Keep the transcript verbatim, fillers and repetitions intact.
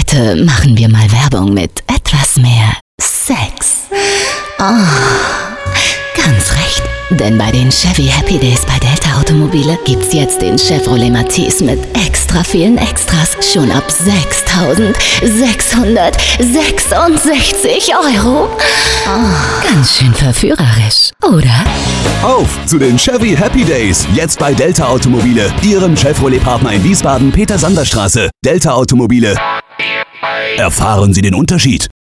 Heute machen wir mal Werbung mit etwas mehr Sex. Oh, ganz recht. Denn bei den Chevy Happy Days bei Delta Automobile gibt's jetzt den Chevrolet Matiz mit extra vielen Extras schon ab sechstausendsechshundertsechsundsechzig Euro. Oh, ganz schön verführerisch, oder? Auf zu den Chevy Happy Days, jetzt bei Delta Automobile, Ihrem Chevrolet-Partner in Wiesbaden, Peter-Sander-Straße. Delta Automobile. Erfahren Sie den Unterschied.